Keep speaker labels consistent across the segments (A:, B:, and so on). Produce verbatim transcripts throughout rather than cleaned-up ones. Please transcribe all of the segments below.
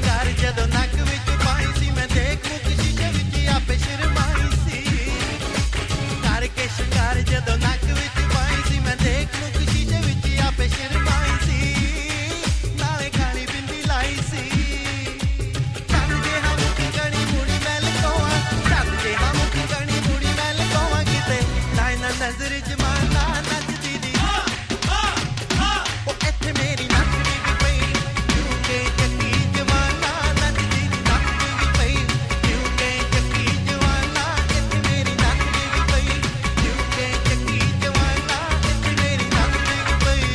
A: ਸ਼ਿੰਗਾਰ ਜਦੋਂ ਨੱਕ ਵਿੱਚ ਪਾਈ ਸੀ ਮੈਂ ਦੇਖ ਮੁੱਕ ਸ਼ੀਸ਼ੇ ਵਿੱਚ ਆਪੇ ਸ਼ਰਮਾਈ ਸੀ ਕਰਕੇ ਸ਼ਿੰਗਾਰ ਜਦੋਂ ਨੱਕ ਵਿੱਚ ਪਾਈ ਸੀ ਮੈਂ ਦੇਖ ਮੁੱਕ ਸ਼ੀਸ਼ੇ ਵਿੱਚ ਆਪੇ ਸ਼ਰਮਾਈ ਸੀ ਨਾਲੇ ਖਾਲੀ ਬਿੰਦੀ ਲਾਈ ਸੀ ਚੱਲ ਜੇ ਹਾਂ ਮੁੱਕ ਗਣੀ ਮੁੜੀ ਮੈਂ ਲਗਾਵਾਂ ਚੱਲ ਜੇ ਹਾਂ ਮੁੱਕ ਗਣੀ ਮੁੜੀ ਮੈਂ ਲਗਾਵਾਂ ਕਿਤੇ ਲਾਇ ਨਾ ਨਜ਼ਰ ਜਮਾਨਾ ਨੱਚਦੀ ਦੀ ਉਹ ਇੱਥੇ ਮੇਰੀ ਨੱਚਦੀ ਵੀ ਪਈ ਕਿਉਂ ਕਿ ਚੱਕੀ ਜਵਾਨਾ ਨੱਚਦੀ ਦੀ ਨੱਚਦੀ ਵੀ ਪਈ ਕਿਉਂ ਕਿ ਚੱਕੀ ਜਵਾਨਾ ਇੱਥੇ ਮੇਰੀ ਨੱਚਦੀ ਵੀ ਪਈ ਕਿਉਂ ਕਿ ਚੱਕੀ ਜਵਾਨਾ ਇੱਥੇ ਮੇਰੀ ਨੱਚਦੀ ਵੀ ਪਈ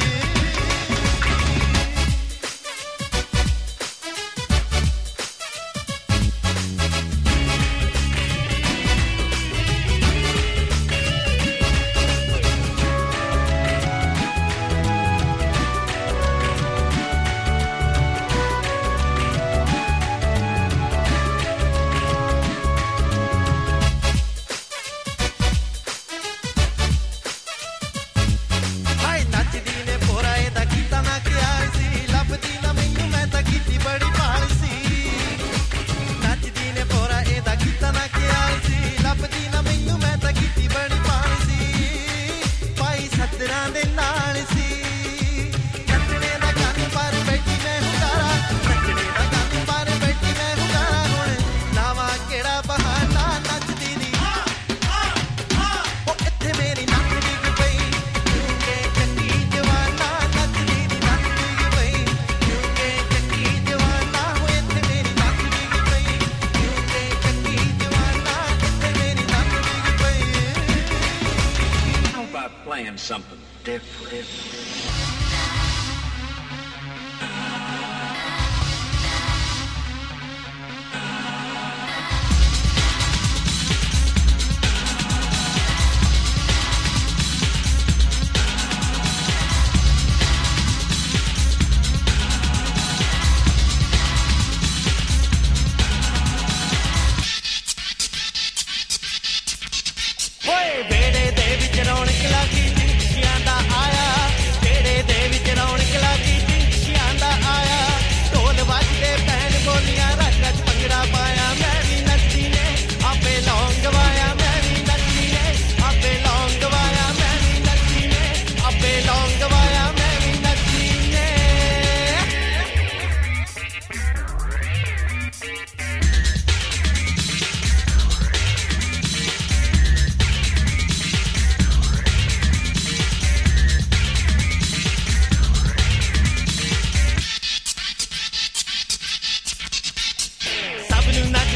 A: ਹਾਏ ਨੱਚਦੀ ਨੇ ਪੋਰਾ ਇਹਦਾ ਕੀਤਾ ਨਾ ਖਿਆਲ ਸੀ ਲੱਭਦੀ ਨਾ ਮੈਨੂੰ ਮੈਂ ਤਾਂ ਕੀਤੀ ਬੜੀ ਭਾਲ ਸੀ ਨੱਚਦੀ ਨੇ ਪੋਰਾ ਇਹਦਾ ਕੀਤਾ ਨਾ ਖਿਆਲ ਸੀ ਲੱਭਦੀ ਨਾ ਮੈਨੂੰ ਮੈਂ ਤਾਂ ਕੀਤੀ ਬੜੀ ਭਾਲ ਸੀ ਭਾਈ ਸੱਤਰਾਂ ਦੇ ਨਾਲ ਸੀ ਨੱਚਣੇ ਦਾ ਕੰਨ ਪਰ ਬੈਠੀ ਮੈਂ ਹੁੰਗਾਰਾ ਨੱਚਣੇ ਦਾ ਕੰਨ ਪਰ ਬੈਠੀ ਮੈਂ ਹੁੰਗਾਰਾ ਹੁਣ ਲਾਵਾਂ ਕਿਹੜਾ ਬਹਾਨਾ ਨੱਚਦੀ ਦੀ ਉਹ ਇੱਥੇ ਮੇਰੀ ਨੱਚਦੀ ਵੀ ਪਈ ਕਿਉਂ ਕਿ ਚੱਕੀ ਜਵਾਨਾ ਨੱਚਦੀ ਦੀ ਨੱਚਦੀ ਵੀ ਪਈ ਕਿਉਂ ਕਿ ਚੱਕੀ ਜਵਾਨਾ ਹੋ ਇੱਥੇ ਮੇਰੀ ਨੱਚਦੀ ਵੀ ਪਈ ਕਿਉਂ ਕਿ ਚੱਕੀ ਜਵਾਨਾ ਇੱਥੇ ਮੇਰੀ ਨੱਚਦੀ ਵੀ ਪਈ
B: How about playing something different?
A: ਓਏ ਵੇੜੇ ਦੇ ਵਿੱਚ ਰੌਣਕ ਲੱਗੀ ਖੁਸ਼ੀਆਂ ਦਾ ਆਇਆ ਵੇੜੇ ਦੇ ਵਿੱਚ ਰੌਣਕ ਲੱਗੀ ਖੁਸ਼ੀਆਂ ਦਾ ਆਇਆ ਢੋਲ ਵੱਜਦੇ ਭੈਣ ਬੋਲੀਆਂ ਰਾਗਾਂ 'ਚ ਭੰਗੜਾ ਪਾਇਆ ਮੈਂ ਵੀ ਨੱਚਦੀ ਨੇ ਆਪੇ ਲੌਂਗ ਗਵਾਇਆ ਮੈਂ ਵੀ ਨੱਚਦੀ ਨੇ ਆਪੇ ਲੌਂਗ ਗਵਾਇਆ ਮੈਂ ਵੀ ਨੱਚਦੀ ਨੇ ਆਪੇ ਲੌਂਗ ਗਵਾਇਆ ਮੈਂ ਵੀ ਨੱਚਦੀ ਨੇ ਸਭ ਨੂੰ ਨੱਚ